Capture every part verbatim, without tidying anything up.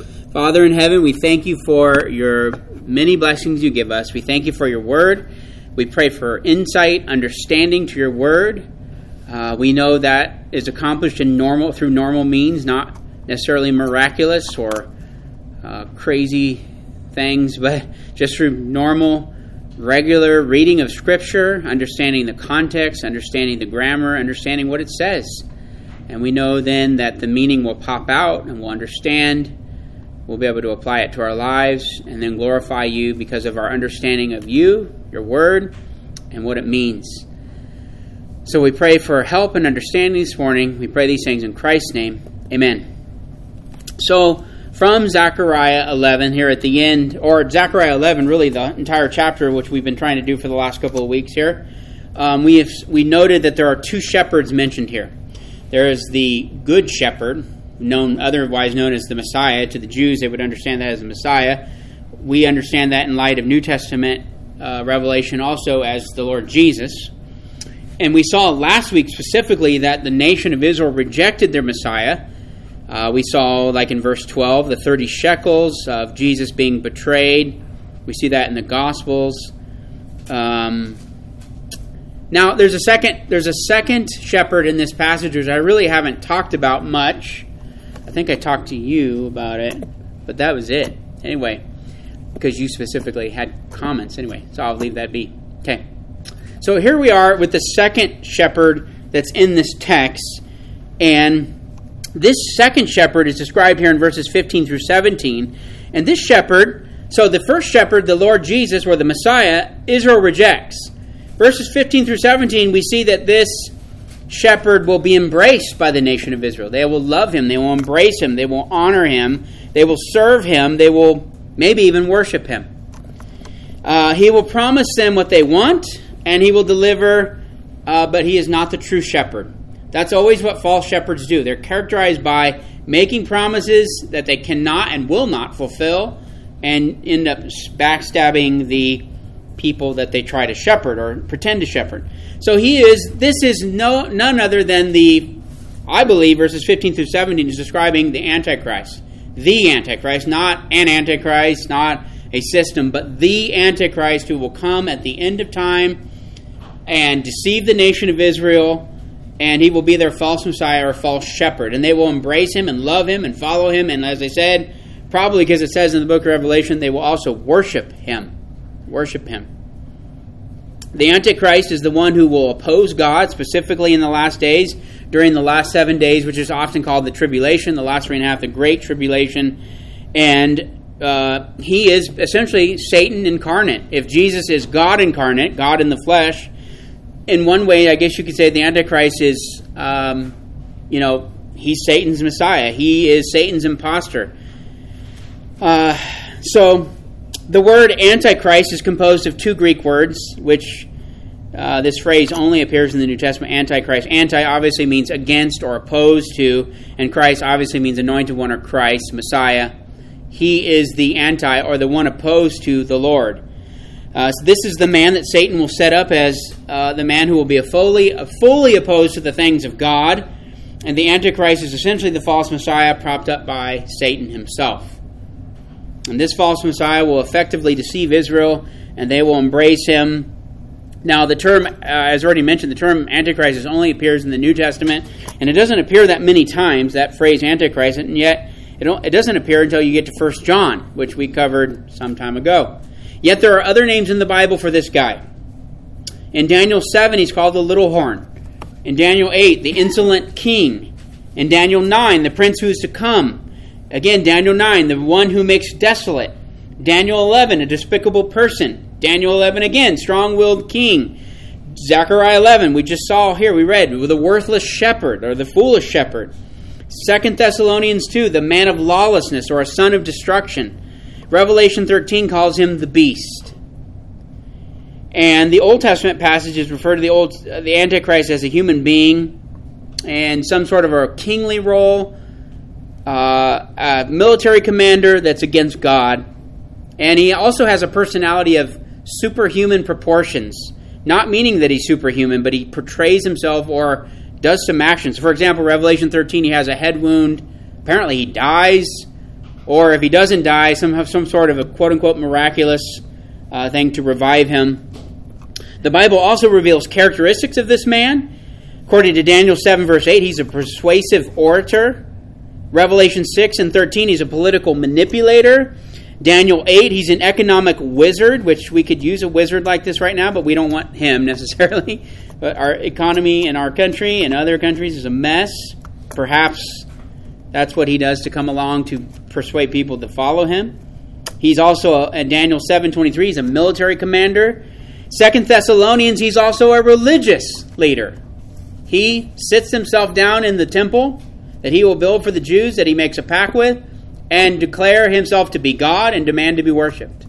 Father in heaven, we thank you for your many blessings you give us. We thank you for your word. We pray for insight, understanding to your word. Uh, we know that is accomplished in normal through normal means, not necessarily miraculous or uh, crazy things, but just through normal, regular reading of Scripture, understanding the context, understanding the grammar, understanding what it says. And we know then that the meaning will pop out and we'll understand. We'll be able to apply it to our lives and then glorify you because of our understanding of you, your word, and what it means. So we pray for help and understanding this morning. We pray these things in Christ's name. Amen. So from Zechariah eleven here at the end, or Zechariah eleven, really the entire chapter, which we've been trying to do for the last couple of weeks here, um, we have we noted that there are two shepherds mentioned here. There is the good shepherd, known otherwise known as the Messiah. To the Jews, they would understand that as the Messiah. We understand that in light of New Testament uh, revelation also as the Lord Jesus. And we saw last week specifically that the nation of Israel rejected their Messiah. Uh, we saw, like in verse twelve, the thirty shekels of Jesus being betrayed. We see that in the Gospels. Um, now, there's a second. There's a second shepherd in this passage, which I really haven't talked about much. I think I talked to you about it, but that was it. Anyway, because you specifically had comments. Anyway, so I'll leave that be. Okay. So here we are with the second shepherd that's in this text, and this second shepherd is described here in verses fifteen through seventeen. And this shepherd, so the first shepherd, the Lord Jesus, or the Messiah, Israel rejects. Verses fifteen through seventeen, we see that this shepherd will be embraced by the nation of Israel. They will love him. They will embrace him. They will honor him. They will serve him. They will maybe even worship him. Uh, he will promise them what they want, and he will deliver, uh, but he is not the true shepherd. That's always what false shepherds do. They're characterized by making promises that they cannot and will not fulfill and end up backstabbing the people that they try to shepherd or pretend to shepherd. So he is, this is no none other than the, I believe, verses fifteen through seventeen is describing the Antichrist. The Antichrist, not an Antichrist, not a system, but the Antichrist who will come at the end of time and deceive the nation of Israel, and he will be their false Messiah or false shepherd. And they will embrace him and love him and follow him. And as I said, probably because it says in the book of Revelation, they will also worship him. Worship him. The Antichrist is the one who will oppose God, specifically in the last days, during the last seven days, which is often called the tribulation, the last three and a half, the great tribulation. And uh, he is essentially Satan incarnate. If Jesus is God incarnate, God in the flesh, in one way, I guess you could say the Antichrist is, um, you know, he's Satan's Messiah. He is Satan's imposter. Uh, so, the word Antichrist is composed of two Greek words, which uh, this phrase only appears in the New Testament, Antichrist. Anti obviously means against or opposed to, and Christ obviously means anointed one or Christ, Messiah. He is the anti, or the one opposed to the Lord. Uh, so this is the man that Satan will set up as uh, the man who will be a fully, a fully opposed to the things of God. And the Antichrist is essentially the false Messiah propped up by Satan himself. And this false Messiah will effectively deceive Israel, and they will embrace him. Now, the term, uh, as already mentioned, the term Antichrist only appears in the New Testament, and it doesn't appear that many times, that phrase Antichrist, and yet it, it doesn't appear until you get to First John, which we covered some time ago. Yet there are other names in the Bible for this guy. In Daniel seven, he's called the little horn. In Daniel eight, the insolent king. In Daniel nine, the prince who is to come. Again, Daniel nine, the one who makes desolate. Daniel eleven, a despicable person. Daniel eleven again, strong-willed king. Zechariah eleven, we just saw here, we read, the worthless shepherd, or the foolish shepherd. Second Thessalonians two, the man of lawlessness, or a son of destruction. Revelation thirteen calls him the beast. And the Old Testament passages refer to the old the Antichrist as a human being and some sort of a kingly role, uh, a military commander that's against God. And he also has a personality of superhuman proportions, not meaning that he's superhuman, but he portrays himself or does some actions. For example, Revelation thirteen, he has a head wound. Apparently he dies. or if he doesn't die, some have some sort of a quote-unquote miraculous uh, thing to revive him. The Bible also reveals characteristics of this man. According to Daniel seven, verse eight, he's a persuasive orator. Revelation six and thirteen, he's a political manipulator. Daniel eight, he's an economic wizard, which we could use a wizard like this right now, but we don't want him necessarily. But our economy in our country and other countries is a mess. Perhaps that's what he does to come along to persuade people to follow him. He's also, in Daniel seven twenty-three, he's a military commander. Second Thessalonians, he's also a religious leader. He sits himself down in the temple that he will build for the Jews, that he makes a pact with, and declare himself to be God and demand to be worshipped.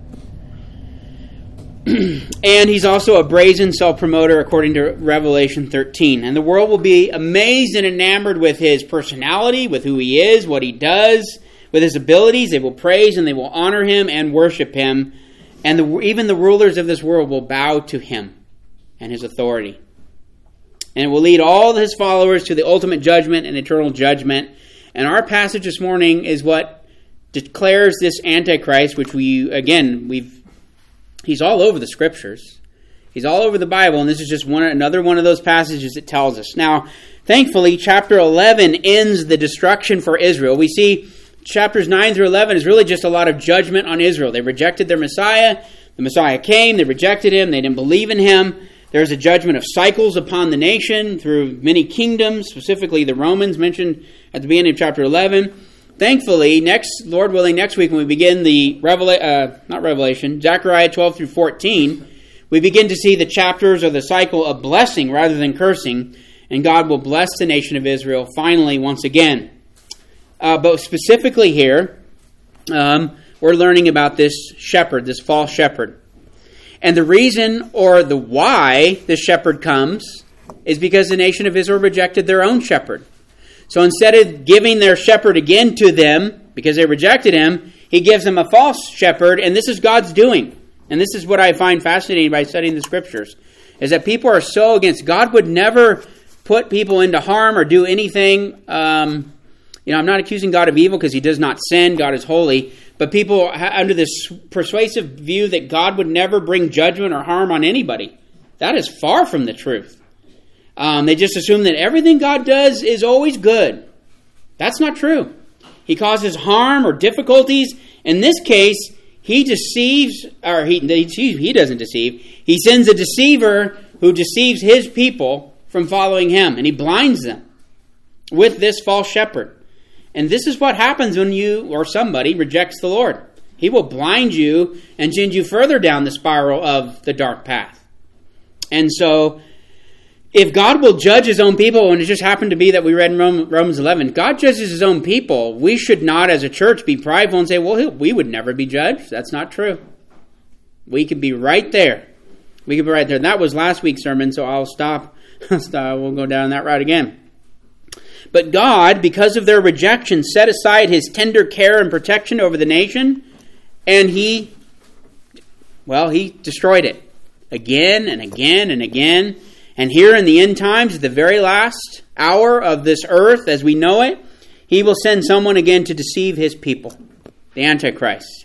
And he's also a brazen self-promoter, according to Revelation thirteen. And the world will be amazed and enamored with his personality, with who he is, what he does, with his abilities. They will praise and they will honor him and worship him. And the, even the rulers of this world will bow to him and his authority. And it will lead all his followers to the ultimate judgment and eternal judgment. And our passage this morning is what declares this Antichrist, which we, again, we've he's all over the Scriptures. He's all over the Bible, and this is just one another one of those passages that tells us. Now, thankfully, chapter eleven ends the destruction for Israel. We see chapters nine through eleven is really just a lot of judgment on Israel. They rejected their Messiah. The Messiah came. They rejected him. They didn't believe in him. There's a judgment of cycles upon the nation through many kingdoms, specifically the Romans mentioned at the beginning of chapter eleven. Thankfully, next, Lord willing, next week when we begin the Revela- uh, not Revelation, Zechariah twelve through fourteen, we begin to see the chapters of the cycle of blessing rather than cursing, and God will bless the nation of Israel finally once again. Uh, but specifically here, um, we're learning about this shepherd, this false shepherd. And the reason or the why the shepherd comes is because the nation of Israel rejected their own shepherd. So instead of giving their shepherd again to them, because they rejected him, he gives them a false shepherd, and this is God's doing. And this is what I find fascinating by studying the Scriptures, is that people are so against. God would never put people into harm or do anything. Um, you know, I'm not accusing God of evil because he does not sin. God is holy. But people are under this persuasive view that God would never bring judgment or harm on anybody. That is far from the truth. Um, they just assume that everything God does is always good. That's not true. He causes harm or difficulties. In this case, he deceives, or he, he doesn't deceive. He sends a deceiver who deceives his people from following him, and he blinds them with this false shepherd. And this is what happens when you or somebody rejects the Lord. He will blind you and send you further down the spiral of the dark path. And so, if God will judge his own people, and it just happened to be that we read in Romans eleven, God judges his own people. We should not, as a church, be prideful and say, well, we would never be judged. That's not true. We could be right there. We could be right there. And that was last week's sermon, so I'll stop. We'll go down that route again. But God, because of their rejection, set aside his tender care and protection over the nation, and he, well, he destroyed it again and again and again. And here in the end times, at the very last hour of this earth as we know it, he will send someone again to deceive his people, the Antichrist.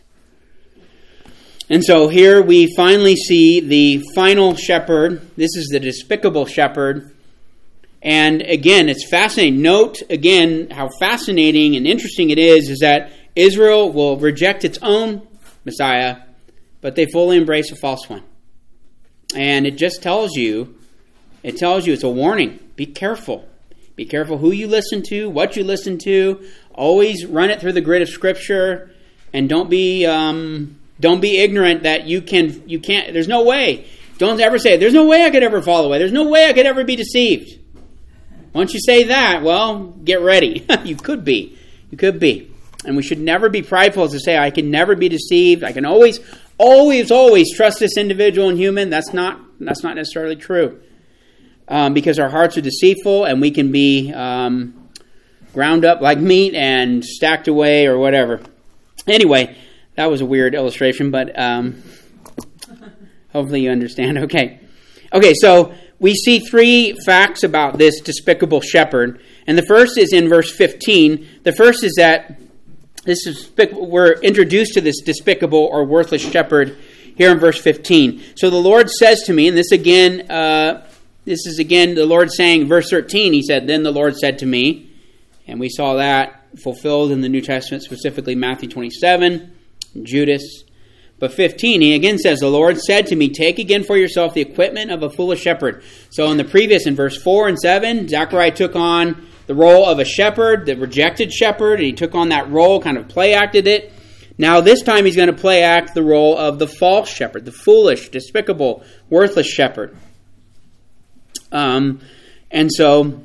And so here we finally see the final shepherd. This is the despicable shepherd. And again, it's fascinating. Note again how fascinating and interesting it is, is that Israel will reject its own Messiah, but they fully embrace a false one. And it just tells you, it tells you it's a warning. Be careful. Be careful who you listen to, what you listen to. Always run it through the grid of Scripture, and don't be um, don't be ignorant that you can you can't. There's no way. Don't ever say, "There's no way I could ever fall away. There's no way I could ever be deceived." Once you say that, well, get ready. You could be. You could be. And we should never be prideful to say, I can never be deceived. I can always, always, always trust this individual and human. That's not that's not necessarily true. Um, because our hearts are deceitful and we can be um, ground up like meat and stacked away or whatever. Anyway, that was a weird illustration, but um, hopefully you understand. Okay. Okay, so we see three facts about this despicable shepherd. And the first is in verse fifteen. The first is that this is we're introduced to this despicable or worthless shepherd here in verse fifteen. So the Lord says to me, and this again, uh, this is again the Lord saying, verse thirteen, he said, then the Lord said to me, and we saw that fulfilled in the New Testament, specifically Matthew twenty-seven, Judas. But fifteen, he again says, the Lord said to me, take again for yourself the equipment of a foolish shepherd. So in the previous, in verse four and seven, Zechariah took on the role of a shepherd, the rejected shepherd, and he took on that role, kind of play acted it. Now this time he's going to play act the role of the false shepherd, the foolish, despicable, worthless shepherd. Um, and so,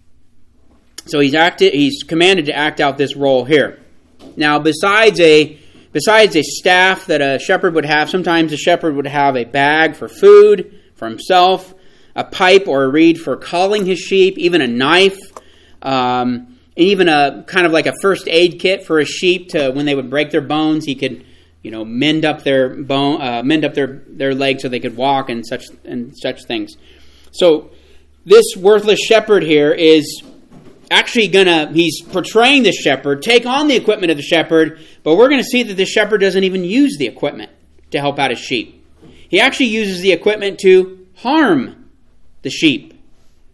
so he's acted, he's commanded to act out this role here. Now besides a Besides a staff that a shepherd would have, sometimes a shepherd would have a bag for food for himself, a pipe or a reed for calling his sheep, even a knife, um, and even a kind of like a first aid kit for his sheep to when they would break their bones, he could, you know, mend up their bone, uh, mend up their, their legs so they could walk and such and such things. So this worthless shepherd here is actually gonna, he's portraying the shepherd, take on the equipment of the shepherd, but we're going to see that the shepherd doesn't even use the equipment to help out his sheep. He actually uses the equipment to harm the sheep.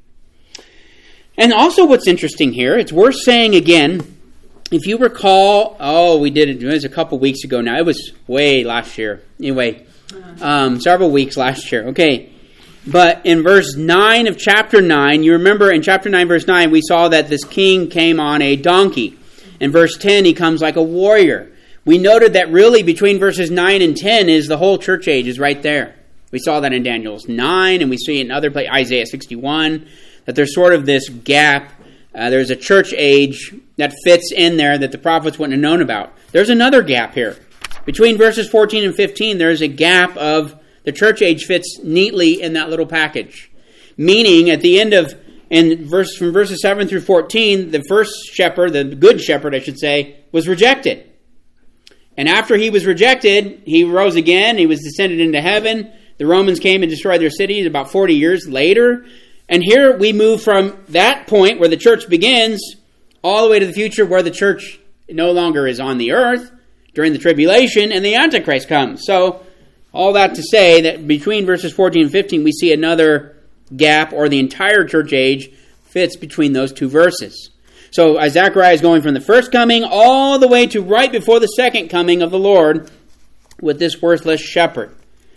And also what's interesting here, it's worth saying again, if you recall, oh, we did it, it was a couple weeks ago now, it was way last year. Anyway, um, several weeks last year. Okay. But in verse nine of chapter nine, you remember in chapter nine, verse nine, we saw that this king came on a donkey. In verse ten, he comes like a warrior. We noted that really between verses nine and ten is the whole church age is right there. We saw that in Daniel's nine, and we see in other places, Isaiah sixty-one, that there's sort of this gap. Uh, there's a church age that fits in there that the prophets wouldn't have known about. There's another gap here. Between verses fourteen and fifteen, there's a gap of the church age fits neatly in that little package. Meaning, at the end of, in verse from verses seven through fourteen, the first shepherd, the good shepherd, I should say, was rejected. And after he was rejected, he rose again. He was descended into heaven. The Romans came and destroyed their cities about forty years later. And here we move from that point where the church begins all the way to the future where the church no longer is on the earth during the tribulation and the Antichrist comes. So, all that to say that between verses fourteen and fifteen, we see another gap, or the entire church age fits between those two verses. So as Zechariah is going from the first coming all the way to right before the second coming of the Lord with this worthless shepherd.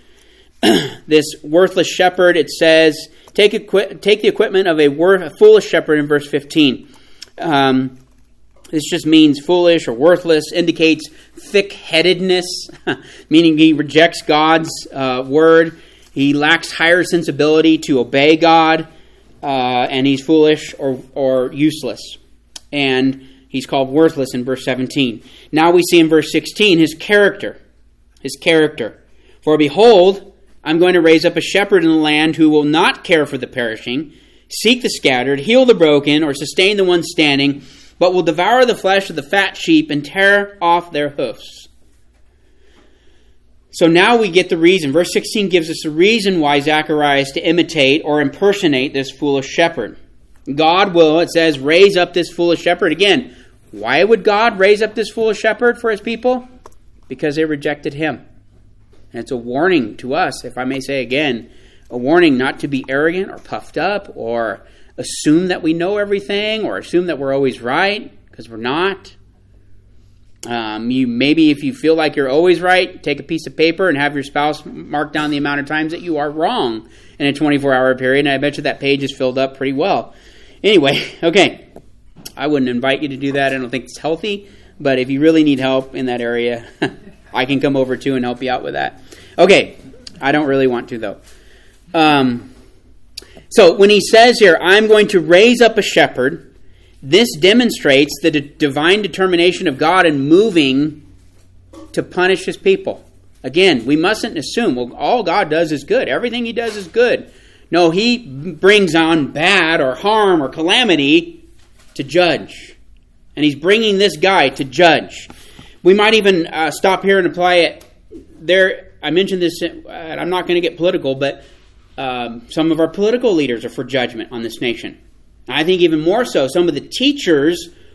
This worthless shepherd, it says, take, equi- take the equipment of a, wor- a foolish shepherd in verse fifteen. Um, this just means foolish or worthless, indicates thick-headedness, meaning he rejects God's uh, word. He lacks higher sensibility to obey God, uh, and he's foolish or, or useless. And he's called worthless in verse seventeen. Now we see in verse sixteen his character. His character. For behold, I'm going to raise up a shepherd in the land who will not care for the perishing, seek the scattered, heal the broken, or sustain the one standing, but will devour the flesh of the fat sheep and tear off their hoofs. So now we get the reason. Verse sixteen gives us a reason why Zechariah is to imitate or impersonate this foolish shepherd. God will, it says, raise up this foolish shepherd. Again, why would God raise up this foolish shepherd for his people? Because they rejected him. And it's a warning to us, if I may say again, a warning not to be arrogant or puffed up or assume that we know everything or assume that we're always right, because we're not. Um, you maybe if you feel like you're always right, take a piece of paper and have your spouse mark down the amount of times that you are wrong in a twenty-four hour period, and I bet you that page is filled up pretty well. Anyway, okay, I wouldn't invite you to do that. I don't think it's healthy, but if you really need help in that area, I can come over too and help you out with that. Okay, I don't really want to though. Um, so when he says here, I'm going to raise up a shepherd, this demonstrates the d- divine determination of God in moving to punish his people. Again, we mustn't assume, well, all God does is good. Everything he does is good. No, he brings on bad or harm or calamity to judge. And he's bringing this guy to judge. We might even uh, stop here and apply it there. I mentioned this, uh, I'm not going to get political, but um, some of our political leaders are for judgment on this nation. I think even more so, some of the teachers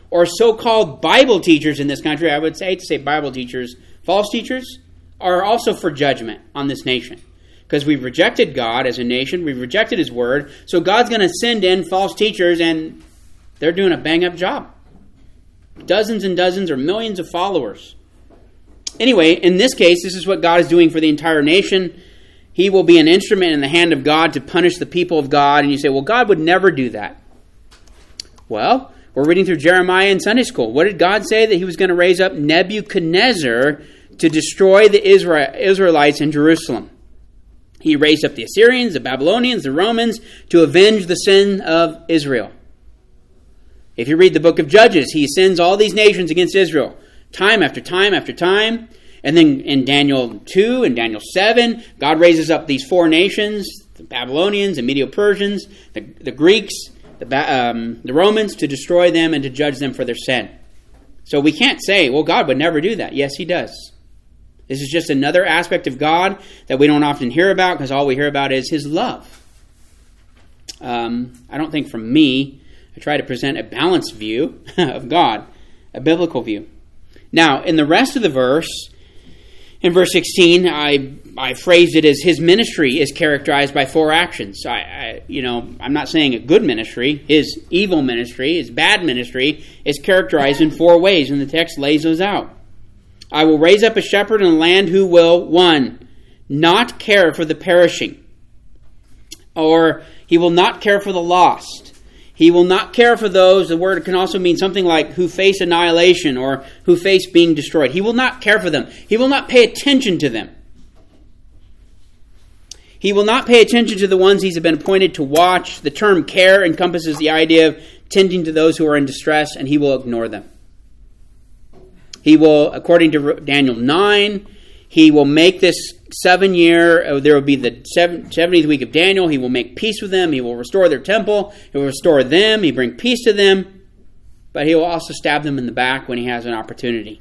or so-called Bible teachers in this country, I would say to say Bible teachers, false teachers, are also for judgment on this nation. Because we've rejected God as a nation, we've rejected His Word, so God's going to send in false teachers, and they're doing a bang-up job. Dozens and dozens or millions of followers. Anyway, in this case, this is what God is doing for the entire nation. He will be an instrument in the hand of God to punish the people of God. And you say, well, God would never do that. Well, we're reading through Jeremiah in Sunday school. What did God say? That He was going to raise up Nebuchadnezzar to destroy the Israel, Israelites in Jerusalem. He raised up the Assyrians, the Babylonians, the Romans to avenge the sin of Israel. If you read the book of Judges, He sends all these nations against Israel, time after time after time. And then in Daniel two and Daniel seven, God raises up these four nations, the Babylonians, the Medo-Persians, the, the Greeks, the, um, the Romans, to destroy them and to judge them for their sin. So we can't say, well, God would never do that. Yes, He does. This is just another aspect of God that we don't often hear about, because all we hear about is His love. Um, I don't think from me, I try to present a balanced view of God, a biblical view. Now, in the rest of the verse, in verse sixteen, I I phrased it as His ministry is characterized by four actions. I, I you know, I'm not saying a good ministry. His evil ministry, His bad ministry, is characterized in four ways, and the text lays those out. I will raise up a shepherd in the land who will, one, not care for the perishing. Or He will not care for the lost. He will not care for those, the word can also mean something like who face annihilation or who face being destroyed. He will not care for them. He will not pay attention to them. He will not pay attention to the ones He's been appointed to watch. The term care encompasses the idea of tending to those who are in distress, and He will ignore them. He will, according to Daniel nine, He will make this seven year, there will be the seventieth week of Daniel. He will make peace with them. He will restore their temple. He will restore them. He will bring peace to them. But He will also stab them in the back when He has an opportunity.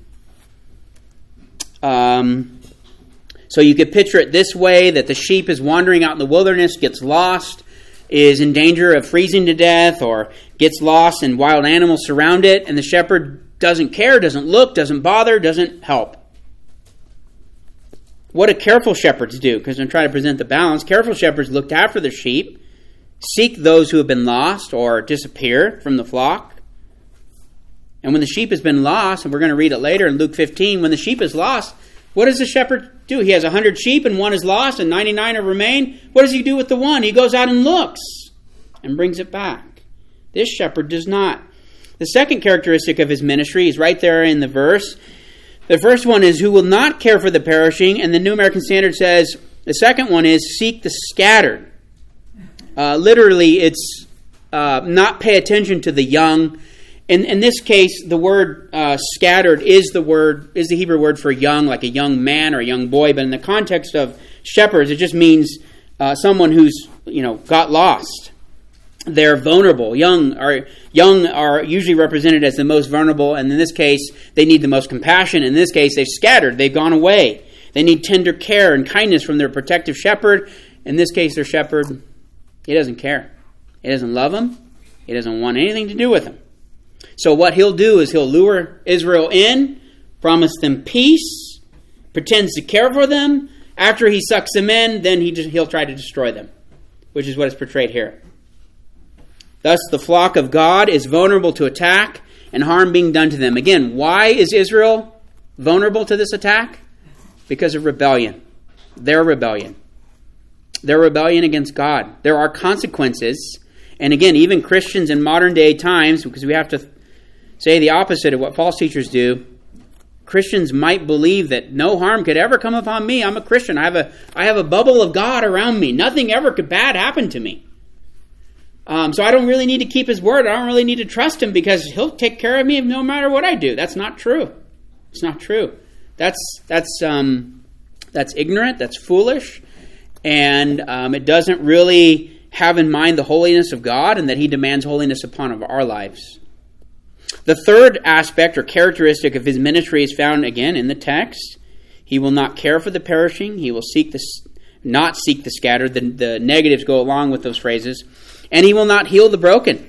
Um, so you could picture it this way, that the sheep is wandering out in the wilderness, gets lost, is in danger of freezing to death, or gets lost and wild animals surround it, and the shepherd doesn't care, doesn't look, doesn't bother, doesn't help. What do careful shepherds do? Because I'm trying to present the balance. Careful shepherds look after their sheep, seek those who have been lost or disappear from the flock. And when the sheep has been lost, and we're going to read it later in Luke fifteen, when the sheep is lost, what does the shepherd do? He has one hundred sheep and one is lost and ninety-nine have remained. What does he do with the one? He goes out and looks and brings it back. This shepherd does not. The second characteristic of His ministry is right there in the verse. The first one is who will not care for the perishing, and the New American Standard says the second one is seek the scattered. Uh, literally, it's uh, not pay attention to the young. In, in this case, the word uh, scattered is the word is the Hebrew word for young, like a young man or a young boy. But in the context of shepherds, it just means uh, someone who's you know got lost. They're vulnerable. Young are young are usually represented as the most vulnerable, and in this case, they need the most compassion. In this case, they've scattered. They've gone away. They need tender care and kindness from their protective shepherd. In this case, their shepherd, he doesn't care. He doesn't love them. He doesn't want anything to do with them. So what he'll do is he'll lure Israel in, promise them peace, pretends to care for them. After he sucks them in, then he just, he'll try to destroy them, which is what is portrayed here. Thus, the flock of God is vulnerable to attack and harm being done to them. Again, why is Israel vulnerable to this attack? Because of rebellion. Their rebellion. Their rebellion against God. There are consequences. And again, even Christians in modern day times, because we have to say the opposite of what false teachers do, Christians might believe that no harm could ever come upon me. I'm a Christian. I have a, I have a bubble of God around me. Nothing ever could bad happen to me. Um, so I don't really need to keep His word. I don't really need to trust Him because He'll take care of me no matter what I do. That's not true. It's not true. That's that's um, that's ignorant. That's foolish, and um, it doesn't really have in mind the holiness of God and that He demands holiness upon our lives. The third aspect or characteristic of His ministry is found again in the text. He will not care for the perishing. He will seek the not seek the scattered. The, the negatives go along with those phrases. And He will not heal the broken.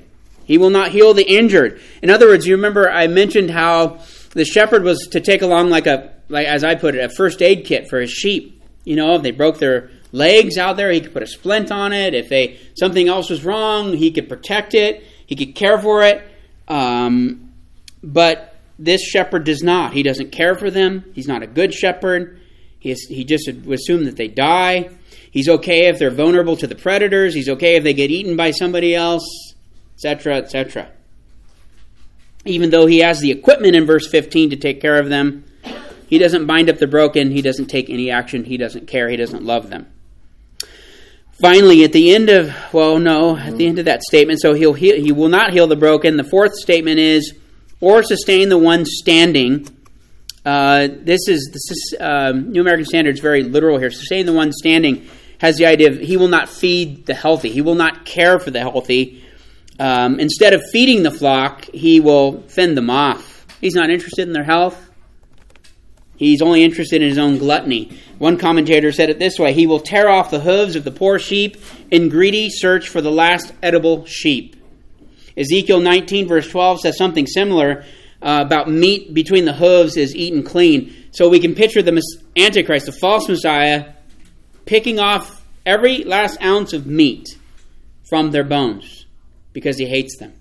He will not heal the injured. In other words, you remember I mentioned how the shepherd was to take along like a, like as I put it, a first aid kit for his sheep. You know, if they broke their legs out there, he could put a splint on it. If they something else was wrong, he could protect it. He could care for it. Um, but this shepherd does not. He doesn't care for them. He's not a good shepherd. He, is, he just would assume that they die. He's okay if they're vulnerable to the predators. He's okay if they get eaten by somebody else, et cetera, et cetera. Even though he has the equipment in verse fifteen to take care of them, he doesn't bind up the broken. He doesn't take any action. He doesn't care. He doesn't love them. Finally, at the end of, well, no, at the end of that statement, so he'll heal, he will not heal the broken. The fourth statement is, or sustain the one standing. Uh, this is, this is uh, New American Standard is very literal here. Sustain the one standing has the idea of he will not feed the healthy. He will not care for the healthy. Um, instead of feeding the flock, he will fend them off. He's not interested in their health. He's only interested in his own gluttony. One commentator said it this way: he will tear off the hooves of the poor sheep in greedy search for the last edible sheep. Ezekiel nineteen verse twelve says something similar uh, about meat between the hooves is eaten clean. So we can picture the Antichrist, the false Messiah, picking off every last ounce of meat from their bones because he hates them.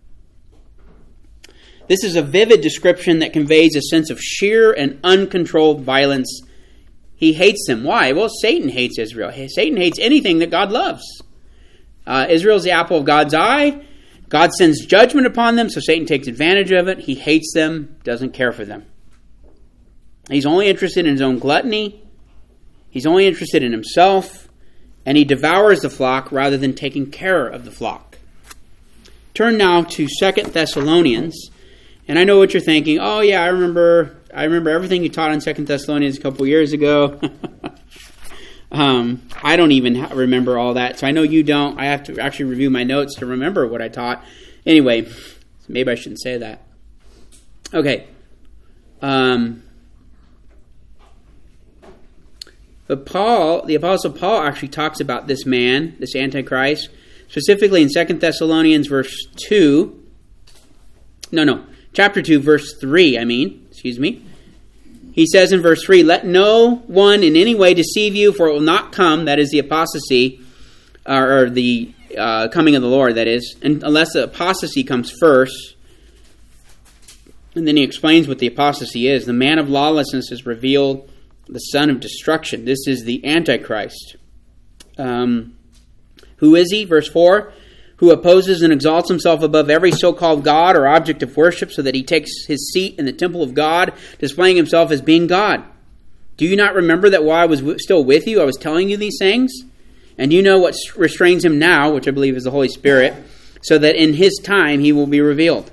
This is a vivid description that conveys a sense of sheer and uncontrolled violence. He hates them. Why? Well, Satan hates Israel. Satan hates anything that God loves. Uh, Israel's the apple of God's eye. God sends judgment upon them, so Satan takes advantage of it. He hates them, doesn't care for them. He's only interested in his own gluttony. He's only interested in himself. And he devours the flock rather than taking care of the flock. Turn now to Second Thessalonians. And I know what you're thinking. Oh, yeah, I remember I remember everything you taught on Second Thessalonians a couple years ago. um, I don't even ha- remember all that. So I know you don't. I have to actually review my notes to remember what I taught. Anyway, maybe I shouldn't say that. Okay. Um, but Paul, the Apostle Paul actually talks about this man, this Antichrist, specifically in Second Thessalonians verse two. No, no. Chapter two, verse three, I mean, excuse me. He says in verse three, let no one in any way deceive you, for it will not come, that is the apostasy, or, or the uh, coming of the Lord, that is, and unless the apostasy comes first. And then he explains what the apostasy is. The man of lawlessness is revealed, the son of destruction. This is the Antichrist. Um, who is he? Verse four. Who opposes and exalts himself above every so-called God or object of worship, so that he takes his seat in the temple of God, displaying himself as being God. Do you not remember that while I was w- still with you, I was telling you these things? And you know what restrains him now, which I believe is the Holy Spirit, so that in his time he will be revealed.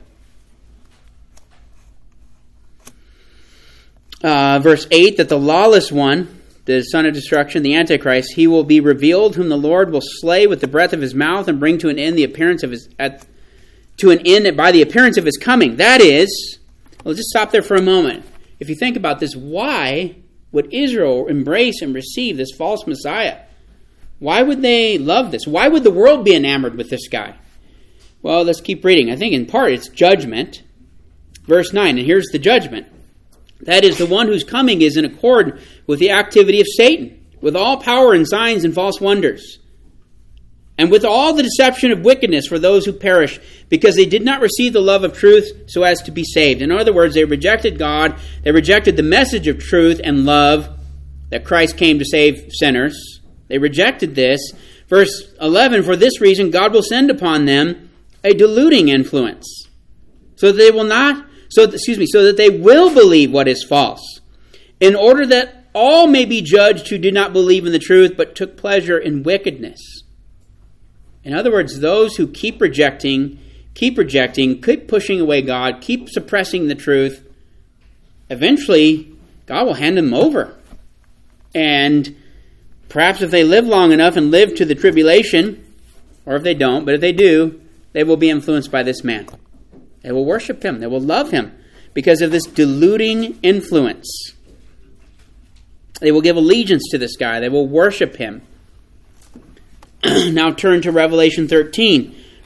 Uh, verse eight, that the lawless one, the son of destruction, the Antichrist, he will be revealed, whom the Lord will slay with the breath of his mouth and bring to an end the appearance of his at, to an end by the appearance of his coming. That is, well, just stop there for a moment. If you think about this, why would Israel embrace and receive this false Messiah? Why would they love this? Why would the world be enamored with this guy? Well, let's keep reading. I think in part it's judgment. Verse nine, and here's the judgment. That is, the one whose coming is in accord with the activity of Satan, with all power and signs and false wonders, and with all the deception of wickedness for those who perish, because they did not receive the love of truth so as to be saved. In other words, they rejected God, they rejected the message of truth and love that Christ came to save sinners. They rejected this. Verse eleven, for this reason God will send upon them a deluding influence, so that they will not So, excuse me, so that they will believe what is false, in order that all may be judged who did not believe in the truth, but took pleasure in wickedness. In other words, those who keep rejecting, keep rejecting, keep pushing away God, keep suppressing the truth, eventually God will hand them over. And perhaps if they live long enough and live to the tribulation, or if they don't, but if they do, they will be influenced by this man. They will worship him. They will love him because of this deluding influence. They will give allegiance to this guy. They will worship him. Now turn to Revelation thirteen.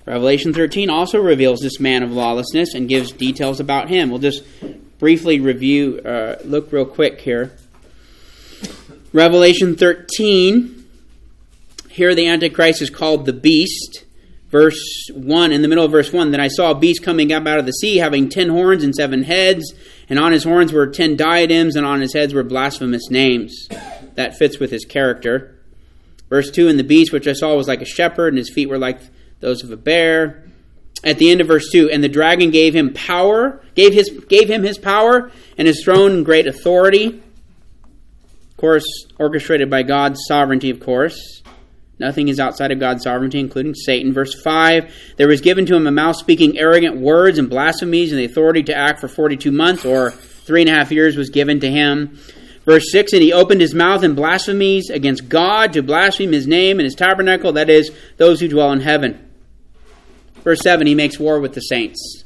Revelation thirteen also reveals this man of lawlessness and gives details about him. We'll just briefly review, uh, look real quick here. Revelation thirteen, here the Antichrist is called the beast. Verse one, in the middle of verse one, then I saw a beast coming up out of the sea, having ten horns and seven heads, and on his horns were ten diadems, and on his heads were blasphemous names. That fits with his character. Verse two, and the beast which I saw was like a shepherd, and his feet were like those of a bear. At the end of verse two, and the dragon gave him power, gave his gave him his power, and his throne and great authority. Of course, orchestrated by God's sovereignty, of course. Nothing is outside of God's sovereignty, including Satan. Verse five, there was given to him a mouth speaking arrogant words and blasphemies, and the authority to act for forty-two months, or three and a half years, was given to him. Verse six, and he opened his mouth in blasphemies against God, to blaspheme his name and his tabernacle, that is, those who dwell in heaven. Verse seven, he makes war with the saints.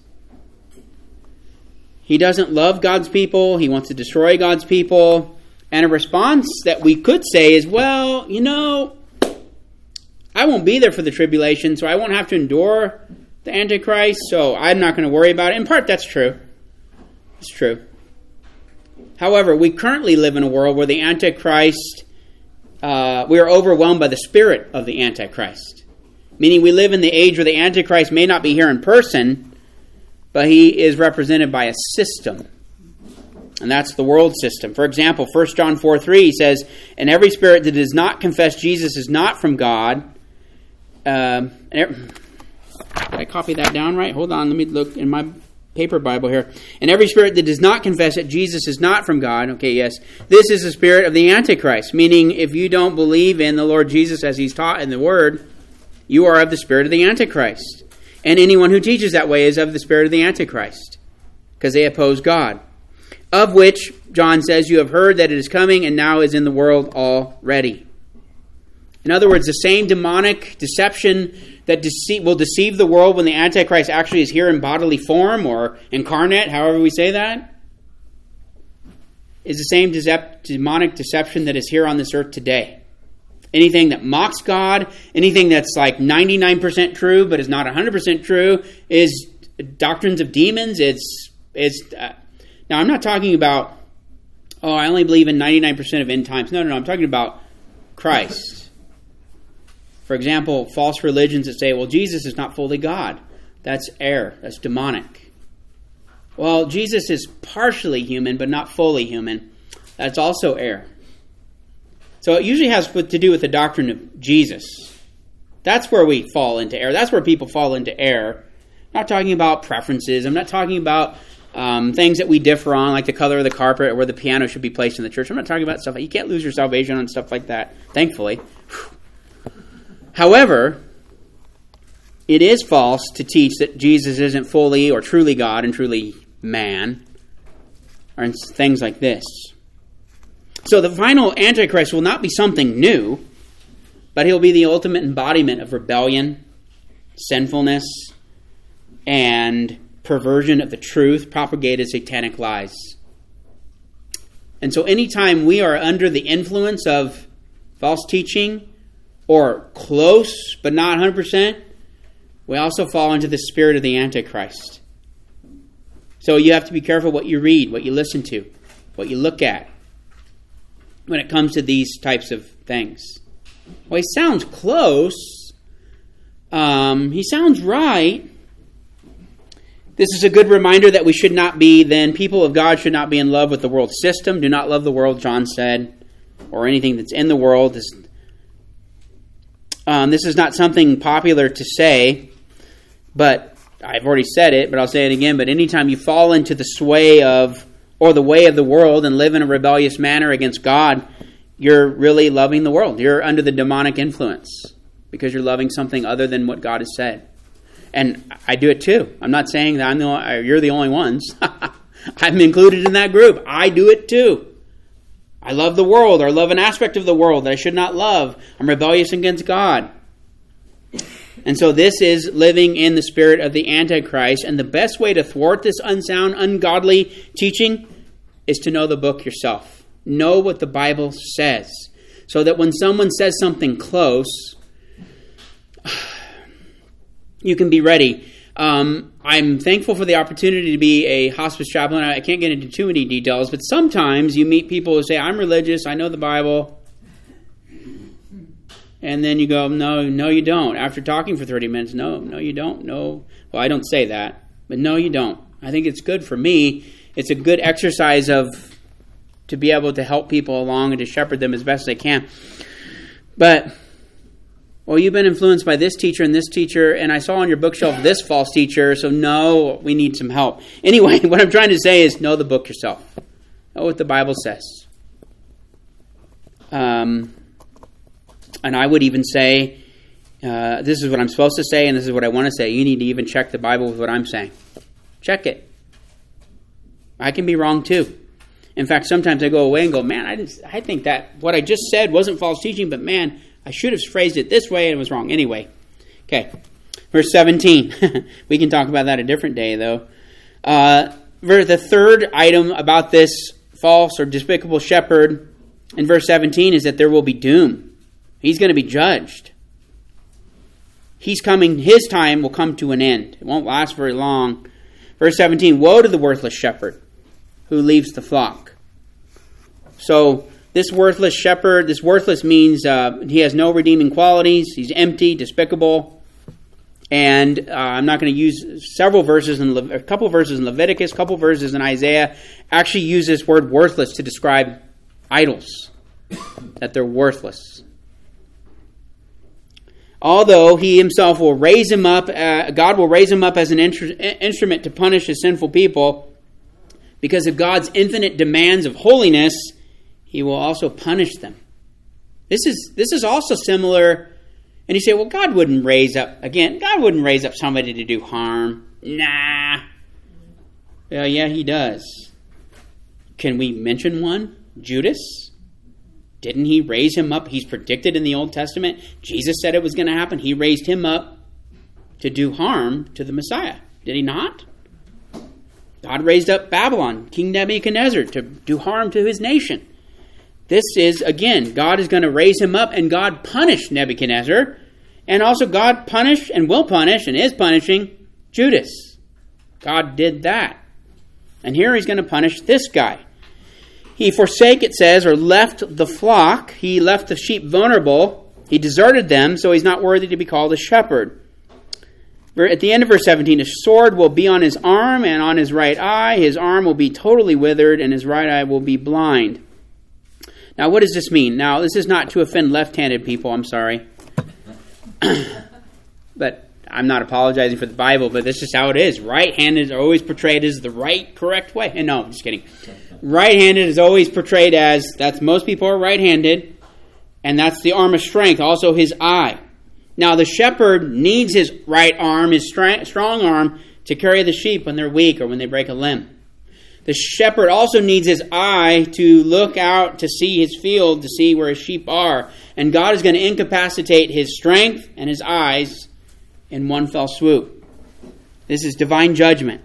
He doesn't love God's people. He wants to destroy God's people. And a response that we could say is, well, you know, I won't be there for the tribulation, so I won't have to endure the Antichrist, so I'm not going to worry about it. In part, that's true. It's true. However, we currently live in a world where the Antichrist, uh, we are overwhelmed by the spirit of the Antichrist. Meaning we live in the age where the Antichrist may not be here in person, but he is represented by a system. And that's the world system. For example, First John four three says, and every spirit that does not confess Jesus is not from God. Um, did I copy that down right? Hold on, let me look in my paper Bible here. And every spirit that does not confess that Jesus is not from God, okay, yes, this is the spirit of the Antichrist. Meaning, if you don't believe in the Lord Jesus as he's taught in the Word, you are of the spirit of the Antichrist. And anyone who teaches that way is of the spirit of the Antichrist, because they oppose God. Of which, John says, you have heard that it is coming and now is in the world already. In other words, the same demonic deception that dece- will deceive the world when the Antichrist actually is here in bodily form or incarnate, however we say that, is the same decep- demonic deception that is here on this earth today. Anything that mocks God, anything that's like ninety-nine percent true but is not one hundred percent true, is doctrines of demons. It's it's uh, now I'm not talking about, oh, I only believe in ninety-nine percent of end times. No, no, no. I'm talking about Christ. For example, false religions that say, well, Jesus is not fully God. That's error. That's demonic. Well, Jesus is partially human but not fully human. That's also error. So it usually has to do with the doctrine of Jesus. That's where we fall into error. That's where people fall into error. I'm not talking about preferences. I'm not talking about um, things that we differ on, like the color of the carpet or where the piano should be placed in the church. I'm not talking about stuff. You can't lose your salvation on stuff like that, thankfully. However, it is false to teach that Jesus isn't fully or truly God and truly man, or things like this. So the final Antichrist will not be something new, but he'll be the ultimate embodiment of rebellion, sinfulness, and perversion of the truth, propagated satanic lies. And so anytime we are under the influence of false teaching, or close but not one hundred percent, we also fall into the spirit of the Antichrist. So you have to be careful what you read, what you listen to, what you look at when it comes to these types of things. Well, he sounds close. Um, he sounds right. This is a good reminder that we should not be, then, people of God should not be in love with the world system. Do not love the world, John said, or anything that's in the world. This, um, this is not something popular to say, but I've already said it, but I'll say it again. But anytime you fall into the sway of, or the way of the world and live in a rebellious manner against God, you're really loving the world. You're under the demonic influence because you're loving something other than what God has said. And I do it too. I'm not saying that I'm the only, you're the only ones. I'm included in that group. I do it too. I love the world, or love an aspect of the world that I should not love. I'm rebellious against God. And so this is living in the spirit of the Antichrist. And the best way to thwart this unsound, ungodly teaching is to know the book yourself. Know what the Bible says. So that when someone says something close, you can be ready. Um, I'm thankful for the opportunity to be a hospice chaplain. I can't get into too many details, but sometimes you meet people who say, I'm religious, I know the Bible. And then you go, no, no, you don't. After talking for thirty minutes, no, no, you don't. No. Well, I don't say that, but no, you don't. I think it's good for me. It's a good exercise of to be able to help people along and to shepherd them as best as I can. But, well, you've been influenced by this teacher and this teacher, and I saw on your bookshelf this false teacher, so no, we need some help. Anyway, what I'm trying to say is know the book yourself. Know what the Bible says. Um... And I would even say, uh, this is what I'm supposed to say, and this is what I want to say. You need to even check the Bible with what I'm saying. Check it. I can be wrong too. In fact, sometimes I go away and go, man, I, didn't, I think that what I just said wasn't false teaching, but man, I should have phrased it this way and it was wrong. Anyway, okay, verse seventeen. We can talk about that a different day, though. Uh, the third item about this false or despicable shepherd in verse seventeen is that there will be doom. He's going to be judged. He's coming, his time will come to an end. It won't last very long. Verse seventeen, woe to the worthless shepherd who leaves the flock. So this worthless shepherd, this worthless means uh, he has no redeeming qualities. He's empty, despicable. And uh, I'm not going to use several verses, in Le- a couple verses in Leviticus, a couple verses in Isaiah, actually use this word worthless to describe idols, that they're worthless. Although he himself will raise him up, uh, God will raise him up as an intru- instrument to punish his sinful people, because of God's infinite demands of holiness, he will also punish them. This is this is also similar, and you say, well, God wouldn't raise up, again, God wouldn't raise up somebody to do harm. Nah. Well, yeah, he does. Can we mention one? Judas? Didn't he raise him up? He's predicted in the Old Testament. Jesus said it was going to happen. He raised him up to do harm to the Messiah. Did he not? God raised up Babylon, King Nebuchadnezzar, to do harm to his nation. This is, again, God is going to raise him up, and God punished Nebuchadnezzar. And also God punished and will punish and is punishing Judas. God did that. And here he's going to punish this guy. He forsake, it says, or left the flock. He left the sheep vulnerable. He deserted them, so he's not worthy to be called a shepherd. At the end of verse seventeen, a sword will be on his arm and on his right eye. His arm will be totally withered, and his right eye will be blind. Now, what does this mean? Now, this is not to offend left-handed people, I'm sorry. But I'm not apologizing for the Bible, but this is how it is. Right-handed are always portrayed as the right, correct way. And no, I'm just kidding. Right-handed is always portrayed as, that's most people are right-handed, and that's the arm of strength, also his eye. Now, the shepherd needs his right arm, his strong arm, to carry the sheep when they're weak or when they break a limb. The shepherd also needs his eye to look out to see his field, to see where his sheep are. And God is going to incapacitate his strength and his eyes in one fell swoop. This is divine judgment.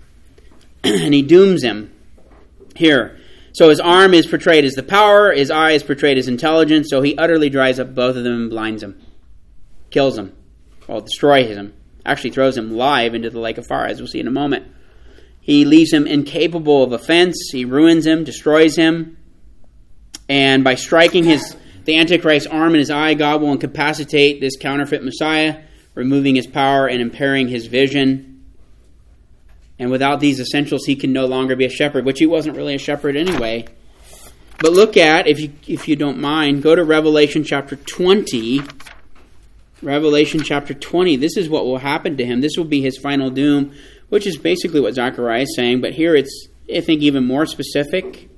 And he dooms him here. So his arm is portrayed as the power, his eye is portrayed as intelligence, so he utterly dries up both of them and blinds them. Kills him. Well, destroys him. Actually throws him live into the lake of fire, as we'll see in a moment. He leaves him incapable of offense. He ruins him, destroys him. And by striking his the Antichrist's arm in his eye, God will incapacitate this counterfeit Messiah, removing his power and impairing his vision. And without these essentials, he can no longer be a shepherd, which he wasn't really a shepherd anyway. But look at, if you if you don't mind, go to Revelation chapter twenty. Revelation chapter twenty. This is what will happen to him. This will be his final doom, which is basically what Zechariah is saying, but here it's, I think, even more specific.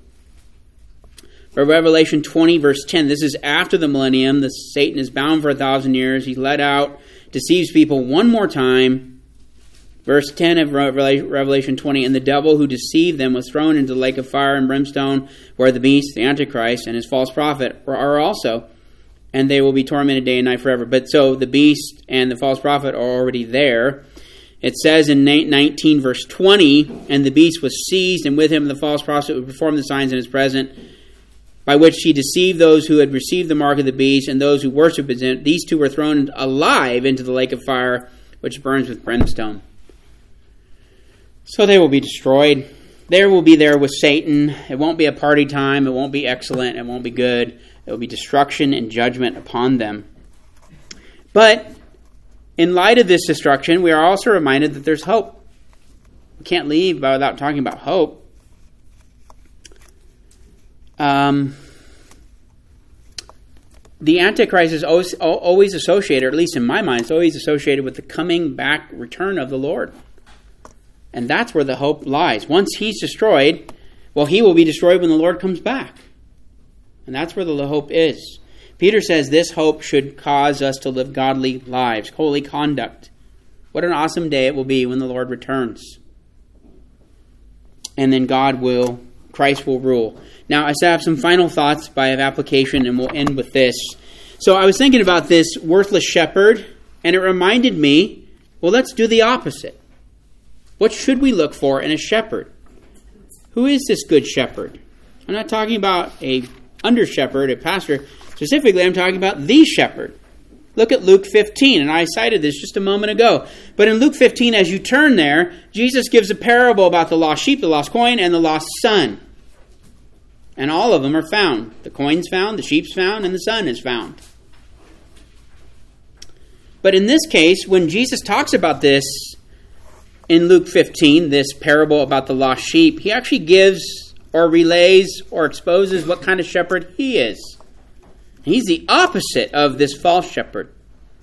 For Revelation twenty, verse ten, this is after the millennium. The Satan is bound for a thousand years. He's let out, deceives people one more time. Verse ten of Revelation twenty, and the devil who deceived them was thrown into the lake of fire and brimstone, where the beast, the Antichrist, and his false prophet are also, and they will be tormented day and night forever. But so the beast and the false prophet are already there. It says in nineteen verse twenty, and the beast was seized, and with him the false prophet who performed the signs in his presence, by which he deceived those who had received the mark of the beast and those who worshipped it. These two were thrown alive into the lake of fire, which burns with brimstone. So they will be destroyed. They will be there with Satan. It won't be a party time. It won't be excellent. It won't be good. It will be destruction and judgment upon them. But in light of this destruction, we are also reminded that there's hope. We can't leave without talking about hope. Um, the Antichrist is always, always associated, or at least in my mind, it's always associated with the coming back return of the Lord. And that's where the hope lies. Once he's destroyed, well, he will be destroyed when the Lord comes back. And that's where the hope is. Peter says this hope should cause us to live godly lives, holy conduct. What an awesome day it will be when the Lord returns. And then God will, Christ will rule. Now, I have some final thoughts by application, and we'll end with this. So I was thinking about this worthless shepherd, and it reminded me, well, let's do the opposite. What should we look for in a shepherd? Who is this good shepherd? I'm not talking about a under shepherd, a pastor. Specifically, I'm talking about the shepherd. Look at Luke fifteen, and I cited this just a moment ago. But in Luke fifteen, as you turn there, Jesus gives a parable about the lost sheep, the lost coin, and the lost son. And all of them are found. The coin's found, the sheep's found, and the son is found. But in this case, when Jesus talks about this in Luke fifteen, this parable about the lost sheep, he actually gives or relays or exposes what kind of shepherd he is. He's the opposite of this false shepherd.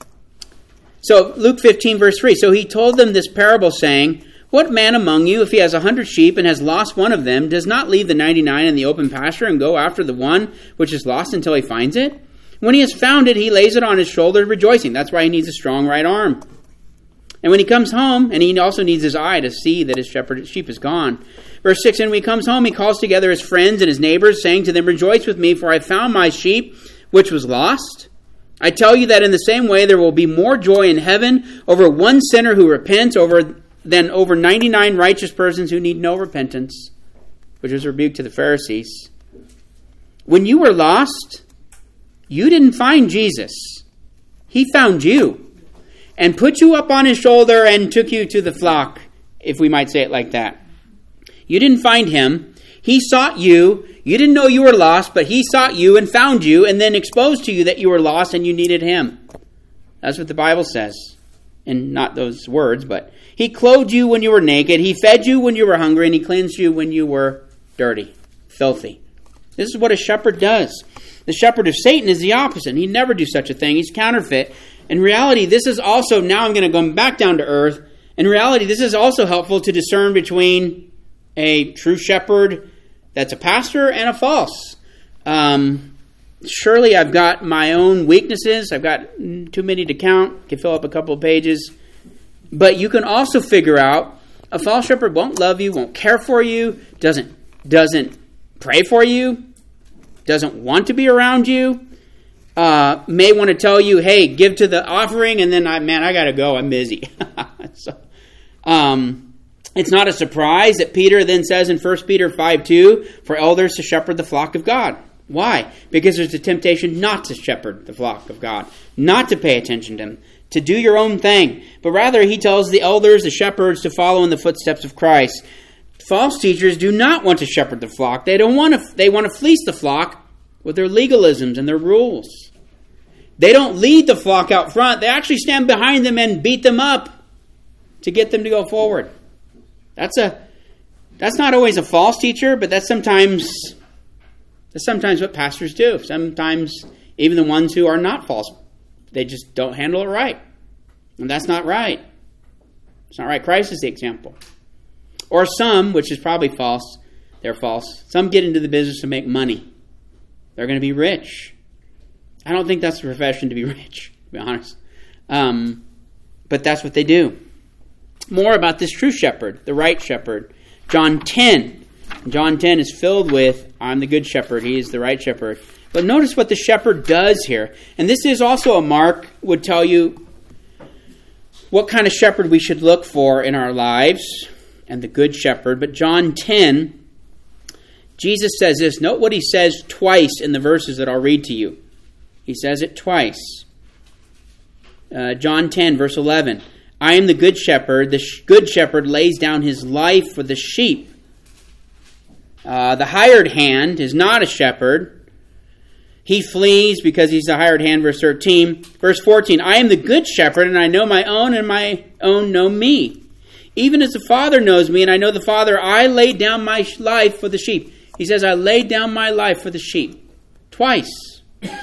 So Luke fifteen verse three, so he told them this parable saying, what man among you, if he has a hundred sheep and has lost one of them, does not leave the ninety-nine in the open pasture and go after the one which is lost until he finds it? When he has found it, he lays it on his shoulder rejoicing. That's why he needs a strong right arm. And when he comes home, and he also needs his eye to see that his shepherd sheep is gone. Verse six, and when he comes home, he calls together his friends and his neighbors, saying to them, rejoice with me, for I found my sheep which was lost. I tell you that in the same way there will be more joy in heaven over one sinner who repents over than over ninety-nine righteous persons who need no repentance, which was a rebuke to the Pharisees. When you were lost, you didn't find Jesus. He found you and put you up on his shoulder and took you to the flock, if we might say it like that. You didn't find him. He sought you. You didn't know you were lost, but he sought you and found you and then exposed to you that you were lost and you needed him. That's what the Bible says. And not those words, but he clothed you when you were naked. He fed you when you were hungry, and he cleansed you when you were dirty, filthy. This is what a shepherd does. The shepherd of Satan is the opposite. He'd never do such a thing. He's counterfeit. In reality, this is also, now I'm going to go back down to earth. In reality, this is also helpful to discern between a true shepherd that's a pastor and a false. Um, surely I've got my own weaknesses. I've got too many to count. Can fill up a couple of pages. But you can also figure out a false shepherd won't love you, won't care for you, doesn't doesn't pray for you, doesn't want to be around you, uh, may want to tell you, hey, give to the offering, and then, I man, I got to go. I'm busy. so, um, it's not a surprise that Peter then says in First Peter five two, for elders to shepherd the flock of God. Why? Because there's a temptation not to shepherd the flock of God, not to pay attention to them, to do your own thing. But rather, he tells the elders, the shepherds, to follow in the footsteps of Christ. False teachers do not want to shepherd the flock. They don't want to. They want to fleece the flock with their legalisms and their rules. They don't lead the flock out front. They actually stand behind them and beat them up to get them to go forward. That's a. That's not always a false teacher, but that's sometimes. That's sometimes what pastors do. Sometimes even the ones who are not false, they just don't handle it right. And that's not right. It's not right. Christ is the example. Or some, which is probably false, they're false. Some get into the business to make money. They're going to be rich. I don't think that's the profession to be rich, to be honest. Um, but that's what they do. More about this true shepherd, the right shepherd. John ten. John ten is filled with, I'm the good shepherd, he is the right shepherd. But notice what the shepherd does here. And this is also a mark, would tell you what kind of shepherd we should look for in our lives, and the good shepherd. But John ten, Jesus says this. Note what he says twice in the verses that I'll read to you. He says it twice. Uh, John ten, verse eleven. I am the good shepherd. The sh- good shepherd lays down his life for the sheep. Uh, the hired hand is not a shepherd. He flees because he's the hired hand, verse thirteen. Verse fourteen, I am the good shepherd, and I know my own, and my own know me. Even as the Father knows me, and I know the Father, I lay down my life for the sheep. He says, I laid down my life for the sheep. Twice.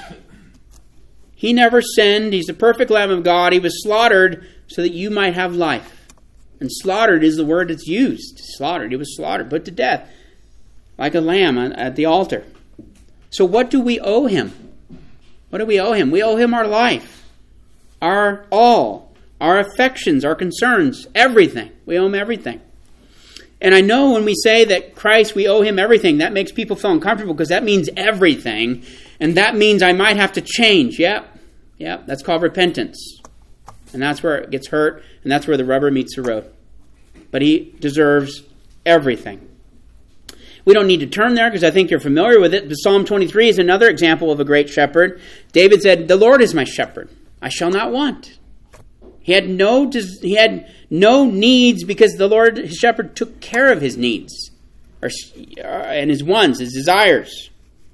He never sinned. He's the perfect Lamb of God. He was slaughtered so that you might have life. And slaughtered is the word that's used. Slaughtered. He was slaughtered, put to death, like a lamb at the altar. So what do we owe him? What do we owe him? We owe him our life, our all, our affections, our concerns, everything. We owe him everything. And I know when we say that Christ, we owe him everything, that makes people feel uncomfortable because that means everything. And that means I might have to change. Yep. Yep. That's called repentance. And that's where it gets hurt. And that's where the rubber meets the road. But he deserves everything. We don't need to turn there because I think you're familiar with it. But Psalm twenty-three is another example of a great shepherd. David said, the Lord is my shepherd. I shall not want. He had no he had no needs because the Lord, his shepherd, took care of his needs or, and his wants, his desires.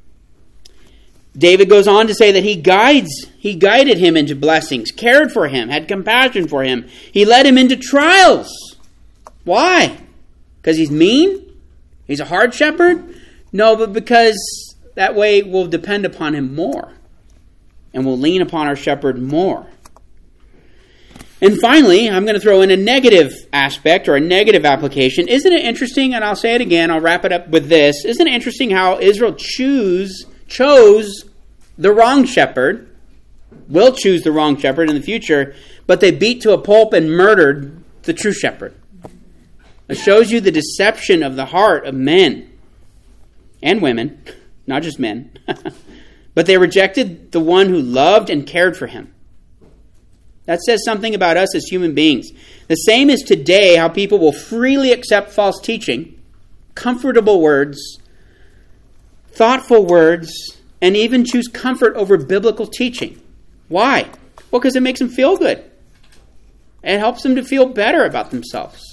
David goes on to say that he guides, he guided him into blessings, cared for him, had compassion for him. He led him into trials. Why? Because he's mean? He's a hard shepherd? No, but because that way we'll depend upon him more. And we'll lean upon our shepherd more. And finally, I'm going to throw in a negative aspect or a negative application. Isn't it interesting, and I'll say it again, I'll wrap it up with this. Isn't it interesting how Israel choose, chose the wrong shepherd, will choose the wrong shepherd in the future, but they beat to a pulp and murdered the true shepherd. It shows you the deception of the heart of men and women, not just men. But they rejected the one who loved and cared for him. That says something about us as human beings. The same is today how people will freely accept false teaching, comfortable words, thoughtful words, and even choose comfort over biblical teaching. Why? Well, because it makes them feel good. It helps them to feel better about themselves.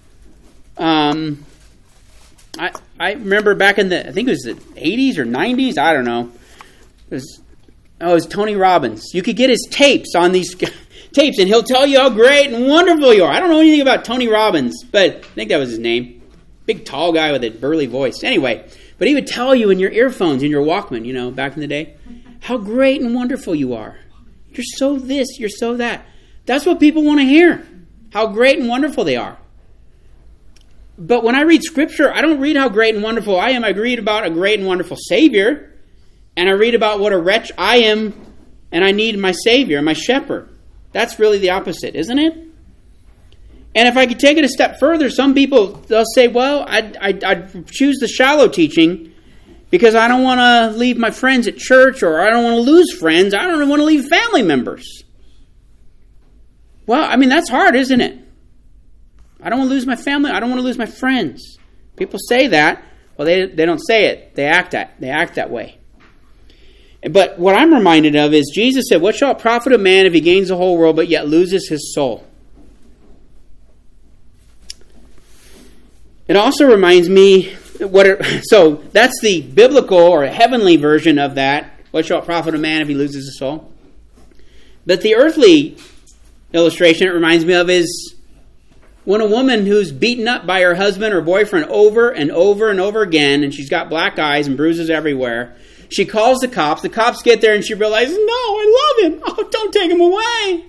Um, I I remember back in the, I think it was the eighties or nineties, I don't know. It was, oh, it was Tony Robbins. You could get his tapes on these tapes, and he'll tell you how great and wonderful you are. I don't know anything about Tony Robbins, but I think that was his name. Big, tall guy with a burly voice. Anyway, but he would tell you in your earphones, in your Walkman, you know, back in the day, how great and wonderful you are. You're so this, you're so that. That's what people want to hear, how great and wonderful they are. But when I read Scripture, I don't read how great and wonderful I am. I read about a great and wonderful Savior, and I read about what a wretch I am, and I need my Savior, my shepherd. That's really the opposite, isn't it? And if I could take it a step further, some people, they'll say, well, I'd, I'd, I'd choose the shallow teaching because I don't want to leave my friends at church, or I don't want to lose friends. I don't want to leave family members. Well, I mean, that's hard, isn't it? I don't want to lose my family. I don't want to lose my friends. People say that. Well, they they don't say it. They act that. They act that way. But what I'm reminded of is Jesus said, what shall it profit a man if he gains the whole world but yet loses his soul? It also reminds me, what. It, so that's the biblical or heavenly version of that. What shall it profit a man if he loses his soul? But the earthly illustration it reminds me of is when a woman who's beaten up by her husband or boyfriend over and over and over again, and she's got black eyes and bruises everywhere, she calls the cops. The cops get there and she realizes, no, I love him. Oh, don't take him away.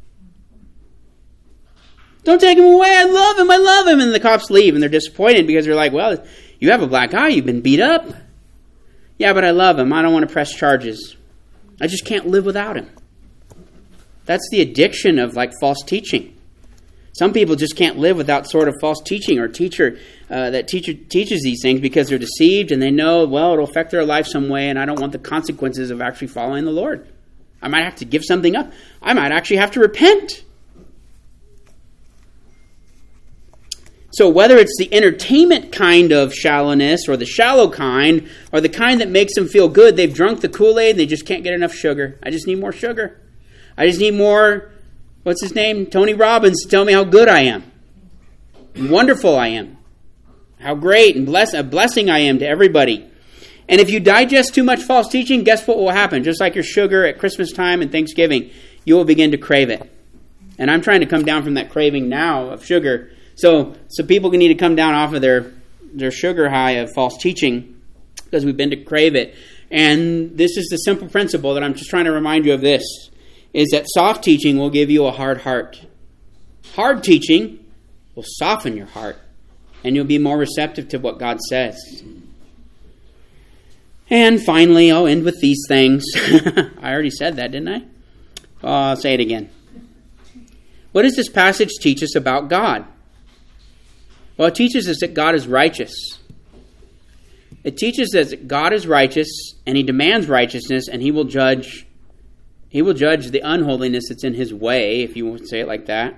Don't take him away. I love him. I love him. And the cops leave and they're disappointed because they're like, well, you have a black eye. You've been beat up. Yeah, but I love him. I don't want to press charges. I just can't live without him. That's the addiction of like false teaching. Some people just can't live without sort of false teaching or teacher uh, that teacher teaches these things because they're deceived and they know, well, it'll affect their life some way and I don't want the consequences of actually following the Lord. I might have to give something up. I might actually have to repent. So whether it's the entertainment kind of shallowness or the shallow kind or the kind that makes them feel good, they've drunk the Kool-Aid and they just can't get enough sugar. I just need more sugar. I just need more what's his name? Tony Robbins to tell me how good I am, and wonderful I am, how great and bless, a blessing I am to everybody. And if you digest too much false teaching, guess what will happen? Just like your sugar at Christmas time and Thanksgiving, you will begin to crave it. And I'm trying to come down from that craving now of sugar. So so people need to come down off of their, their sugar high of false teaching because we've been to crave it. And this is the simple principle that I'm just trying to remind you of this, is that soft teaching will give you a hard heart. Hard teaching will soften your heart, and you'll be more receptive to what God says. And finally, I'll end with these things. I already said that, didn't I? Oh, I'll say it again. What does this passage teach us about God? Well, it teaches us that God is righteous. It teaches us that God is righteous, and He demands righteousness, and He will judge. He will judge the unholiness that's in His way, if you want to say it like that.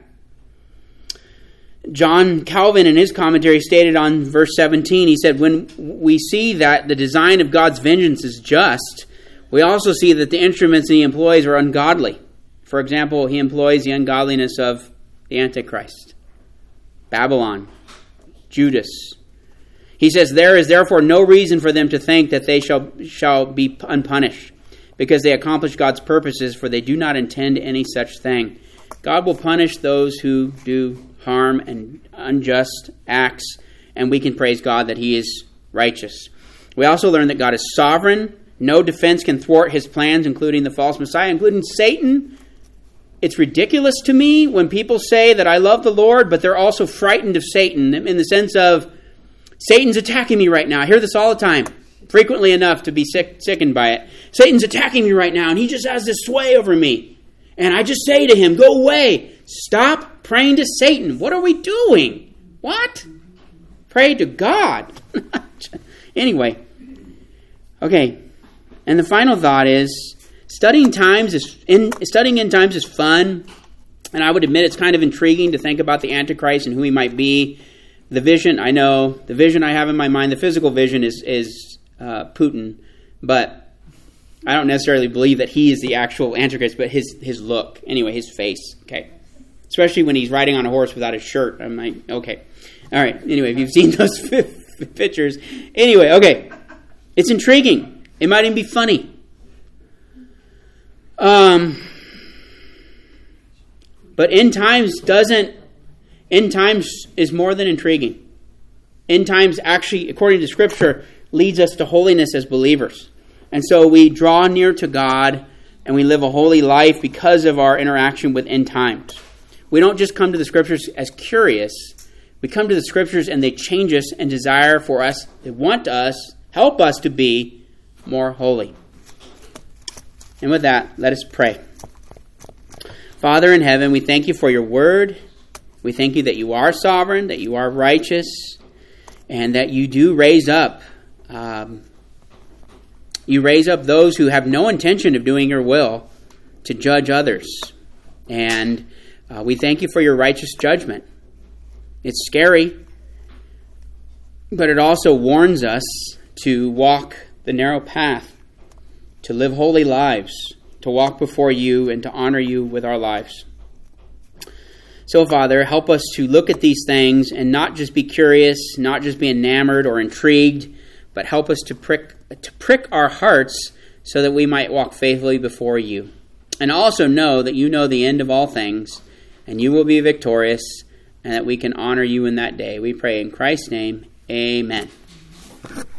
John Calvin, in his commentary, stated on verse seventeen, he said, when we see that the design of God's vengeance is just, we also see that the instruments He employs are ungodly. For example, He employs the ungodliness of the Antichrist, Babylon, Judas. He says, there is therefore no reason for them to think that they shall, shall be unpunished, because they accomplish God's purposes, for they do not intend any such thing. God will punish those who do harm and unjust acts, and we can praise God that He is righteous. We also learn that God is sovereign. No defense can thwart His plans, including the false Messiah, including Satan. It's ridiculous to me when people say that I love the Lord, but they're also frightened of Satan, in the sense of, Satan's attacking me right now. I hear this all the time, frequently enough to be sick, sickened by it. Satan's attacking me right now, and he just has this sway over me. And I just say to him, go away. Stop praying to Satan. What are we doing? What? Pray to God. Anyway. Okay. And the final thought is, studying times is in studying in times is fun. And I would admit it's kind of intriguing to think about the Antichrist and who he might be. The vision, I know, the vision I have in my mind, the physical vision is, is uh, Putin. But I don't necessarily believe that he is the actual Antichrist, but his his look. Anyway, his face. Okay. Especially when he's riding on a horse without his shirt. I'm like, okay. All right. Anyway, if you've seen those pictures. Anyway, okay. It's intriguing. It might even be funny. Um, but end times doesn't, end times is more than intriguing. End times actually, according to Scripture, leads us to holiness as believers. And so we draw near to God and we live a holy life because of our interaction with end times. We don't just come to the Scriptures as curious. We come to the Scriptures and they change us and desire for us, they want us, help us to be more holy. And with that, let us pray. Father in heaven, we thank you for your word. We thank you that you are sovereign, that you are righteous, and that you do raise up um, You raise up those who have no intention of doing your will to judge others. And uh, we thank you for your righteous judgment. It's scary, but it also warns us to walk the narrow path, to live holy lives, to walk before you and to honor you with our lives. So, Father, help us to look at these things and not just be curious, not just be enamored or intrigued, but help us to prick to prick our hearts so that we might walk faithfully before you. And also know that you know the end of all things, and you will be victorious, and that we can honor you in that day. We pray in Christ's name, amen.